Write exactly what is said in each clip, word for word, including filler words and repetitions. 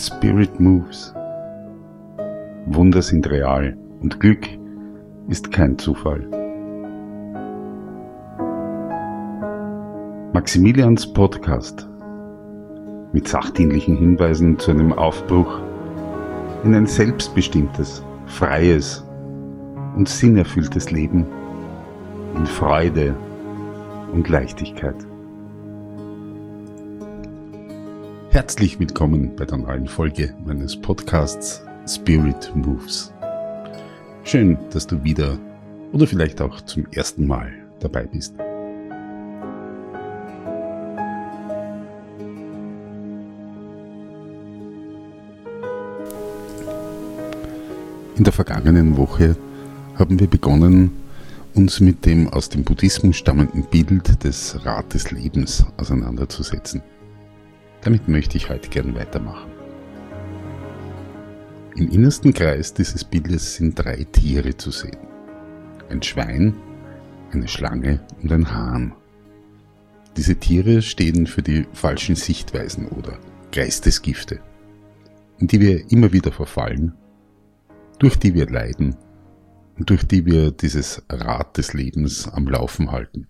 Spirit moves. Wunder sind real und Glück ist kein Zufall. Maximilians Podcast mit sachdienlichen Hinweisen zu einem Aufbruch in ein selbstbestimmtes, freies und sinnerfülltes Leben in Freude und Leichtigkeit. Herzlich willkommen bei der neuen Folge meines Podcasts Spirit Moves. Schön, dass du wieder oder vielleicht auch zum ersten Mal dabei bist. In der vergangenen Woche haben wir begonnen, uns mit dem aus dem Buddhismus stammenden Bild des Rad des Lebens auseinanderzusetzen. Damit möchte ich heute gern weitermachen. Im innersten Kreis dieses Bildes sind drei Tiere zu sehen. Ein Schwein, eine Schlange und ein Hahn. Diese Tiere stehen für die falschen Sichtweisen oder Geistesgifte, in die wir immer wieder verfallen, durch die wir leiden und durch die wir dieses Rad des Lebens am Laufen halten.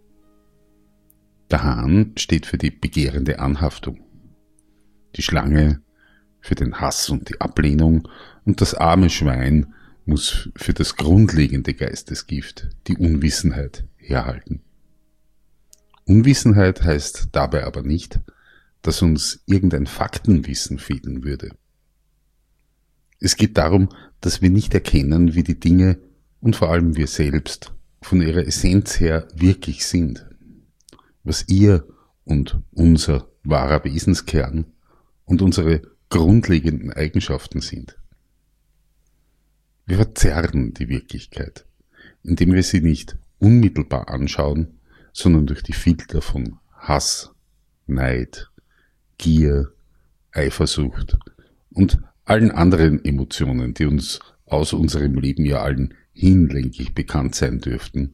Der Hahn steht für die begehrende Anhaftung, die Schlange für den Hass und die Ablehnung und das arme Schwein muss für das grundlegende Geistesgift, die Unwissenheit, herhalten. Unwissenheit heißt dabei aber nicht, dass uns irgendein Faktenwissen fehlen würde. Es geht darum, dass wir nicht erkennen, wie die Dinge und vor allem wir selbst von ihrer Essenz her wirklich sind, was ihr und unser wahrer Wesenskern und unsere grundlegenden Eigenschaften sind. Wir verzerren die Wirklichkeit, indem wir sie nicht unmittelbar anschauen, sondern durch die Filter von Hass, Neid, Gier, Eifersucht und allen anderen Emotionen, die uns aus unserem Leben ja allen hinlänglich bekannt sein dürften.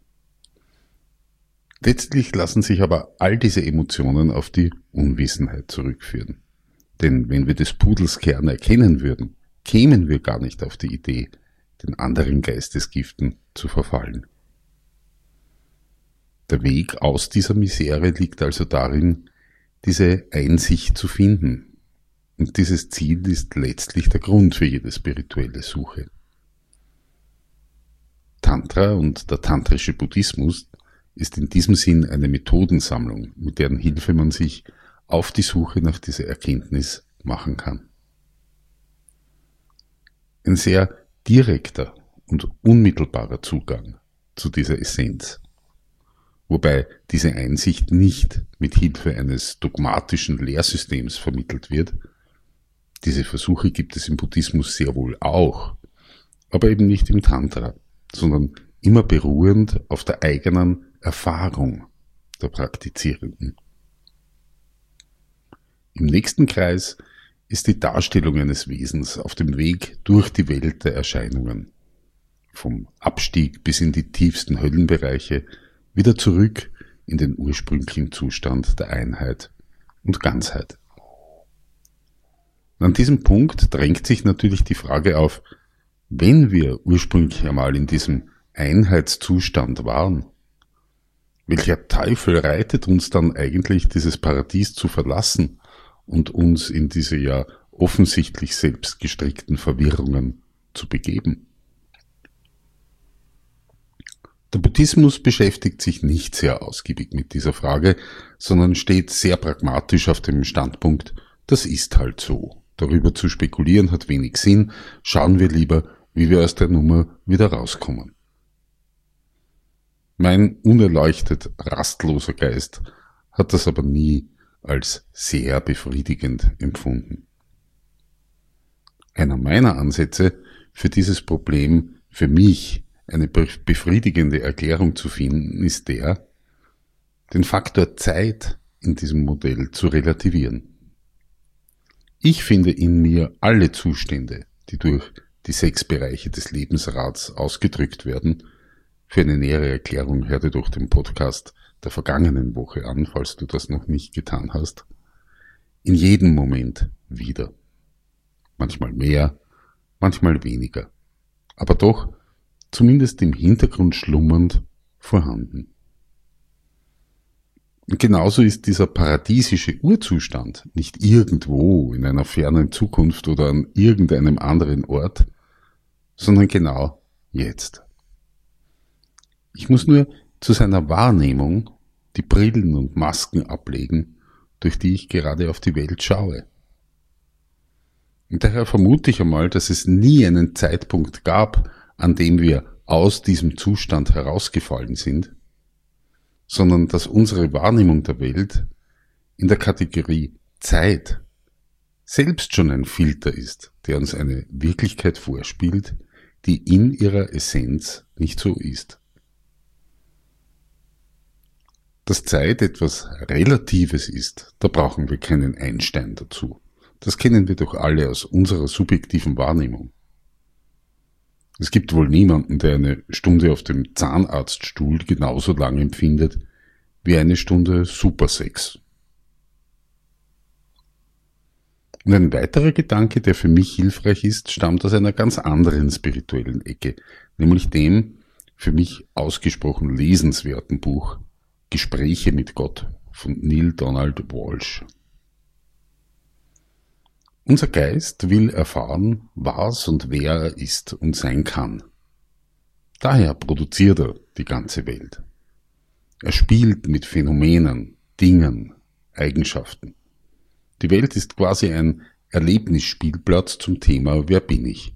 Letztlich lassen sich aber all diese Emotionen auf die Unwissenheit zurückführen. Denn wenn wir des Pudels Kern erkennen würden, kämen wir gar nicht auf die Idee, den anderen Geistesgiften zu verfallen. Der Weg aus dieser Misere liegt also darin, diese Einsicht zu finden. Und dieses Ziel ist letztlich der Grund für jede spirituelle Suche. Tantra und der tantrische Buddhismus ist in diesem Sinn eine Methodensammlung, mit deren Hilfe man sich auf die Suche nach dieser Erkenntnis machen kann. Ein sehr direkter und unmittelbarer Zugang zu dieser Essenz, wobei diese Einsicht nicht mit Hilfe eines dogmatischen Lehrsystems vermittelt wird. Diese Versuche gibt es im Buddhismus sehr wohl auch, aber eben nicht im Tantra, sondern immer beruhend auf der eigenen Erfahrung der Praktizierenden. Im nächsten Kreis ist die Darstellung eines Wesens auf dem Weg durch die Welt der Erscheinungen, vom Abstieg bis in die tiefsten Höllenbereiche, wieder zurück in den ursprünglichen Zustand der Einheit und Ganzheit. An diesem Punkt drängt sich natürlich die Frage auf, wenn wir ursprünglich einmal in diesem Einheitszustand waren, welcher Teufel reitet uns dann eigentlich, dieses Paradies zu verlassen und uns in diese ja offensichtlich selbst gestrickten Verwirrungen zu begeben? Der Buddhismus beschäftigt sich nicht sehr ausgiebig mit dieser Frage, sondern steht sehr pragmatisch auf dem Standpunkt, das ist halt so. Darüber zu spekulieren hat wenig Sinn, schauen wir lieber, wie wir aus der Nummer wieder rauskommen. Mein unerleuchtet rastloser Geist hat das aber nie als sehr befriedigend empfunden. Einer meiner Ansätze für dieses Problem, für mich eine befriedigende Erklärung zu finden, ist der, den Faktor Zeit in diesem Modell zu relativieren. Ich finde in mir alle Zustände, die durch die sechs Bereiche des Lebensrads ausgedrückt werden. Für eine nähere Erklärung hör dir doch den Podcast der vergangenen Woche an, falls du das noch nicht getan hast. In jedem Moment wieder. manchmal mehr, manchmal weniger, aber doch zumindest im Hintergrund schlummernd vorhanden. Und genauso ist dieser paradiesische Urzustand nicht irgendwo in einer fernen Zukunft oder an irgendeinem anderen Ort, sondern genau jetzt. Ich muss nur zu seiner Wahrnehmung die Brillen und Masken ablegen, durch die ich gerade auf die Welt schaue. Und daher vermute ich einmal, dass es nie einen Zeitpunkt gab, an dem wir aus diesem Zustand herausgefallen sind, sondern dass unsere Wahrnehmung der Welt in der Kategorie Zeit selbst schon ein Filter ist, der uns eine Wirklichkeit vorspielt, die in ihrer Essenz nicht so ist. Dass Zeit etwas Relatives ist, da brauchen wir keinen Einstein dazu. Das kennen wir doch alle aus unserer subjektiven Wahrnehmung. Es gibt wohl niemanden, der eine Stunde auf dem Zahnarztstuhl genauso lang empfindet wie eine Stunde Supersex. Und ein weiterer Gedanke, der für mich hilfreich ist, stammt aus einer ganz anderen spirituellen Ecke, nämlich dem für mich ausgesprochen lesenswerten Buch Gespräche mit Gott von Neale Donald Walsch. Unser Geist will erfahren, was und wer er ist und sein kann. Daher produziert er die ganze Welt. Er spielt mit Phänomenen, Dingen, Eigenschaften. Die Welt ist quasi ein Erlebnisspielplatz zum Thema Wer bin ich?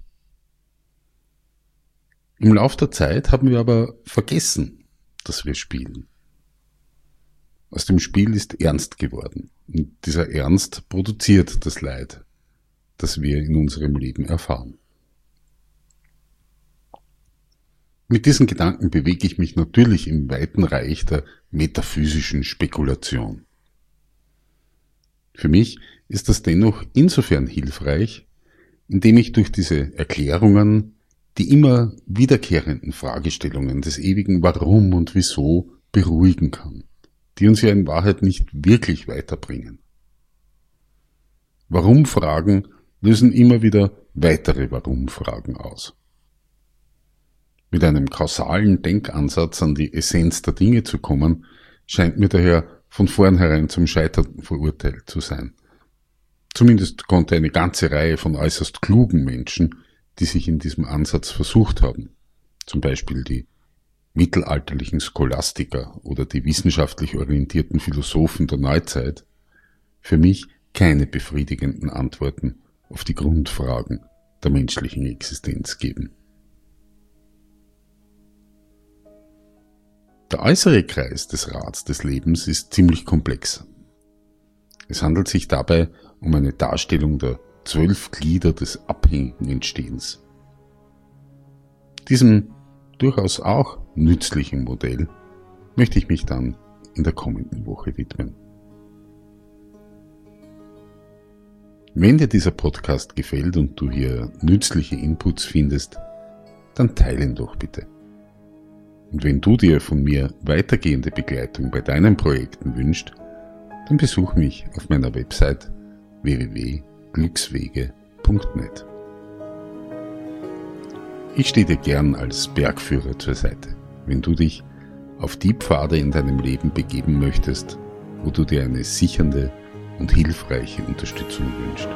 Im Lauf der Zeit haben wir aber vergessen, dass wir spielen. Aus dem Spiel ist Ernst geworden und dieser Ernst produziert das Leid, das wir in unserem Leben erfahren. Mit diesen Gedanken bewege ich mich natürlich im weiten Reich der metaphysischen Spekulation. Für mich ist das dennoch insofern hilfreich, indem ich durch diese Erklärungen die immer wiederkehrenden Fragestellungen des ewigen Warum und Wieso beruhigen kann, die uns ja in Wahrheit nicht wirklich weiterbringen. Warum-Fragen lösen immer wieder weitere Warum-Fragen aus. Mit einem kausalen Denkansatz an die Essenz der Dinge zu kommen, scheint mir daher von vornherein zum Scheitern verurteilt zu sein. Zumindest konnte eine ganze Reihe von äußerst klugen Menschen, die sich in diesem Ansatz versucht haben, zum Beispiel die mittelalterlichen Scholastiker oder die wissenschaftlich orientierten Philosophen der Neuzeit, für mich keine befriedigenden Antworten auf die Grundfragen der menschlichen Existenz geben. Der äußere Kreis des Rads des Lebens ist ziemlich komplex. Es handelt sich dabei um eine Darstellung der zwölf Glieder des abhängigen Entstehens. Diesem durchaus auch nützlichen Modell möchte ich mich dann in der kommenden Woche widmen. Wenn dir dieser Podcast gefällt und du hier nützliche Inputs findest, dann teile ihn doch bitte. Und wenn du dir von mir weitergehende Begleitung bei deinen Projekten wünschst, dann besuch mich auf meiner Website w w w punkt glückswege punkt net. Ich stehe dir gern als Bergführer zur Seite, wenn du dich auf die Pfade in deinem Leben begeben möchtest, wo du dir eine sichernde und hilfreiche Unterstützung wünschst.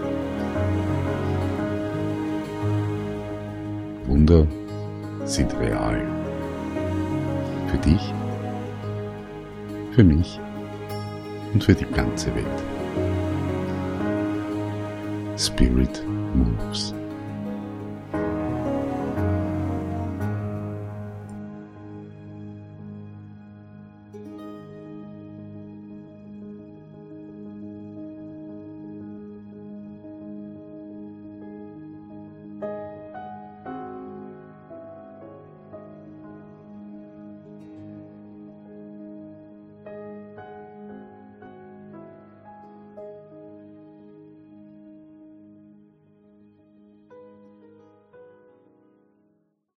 Wunder sind real. Für dich, für mich und für die ganze Welt. Spirit moves.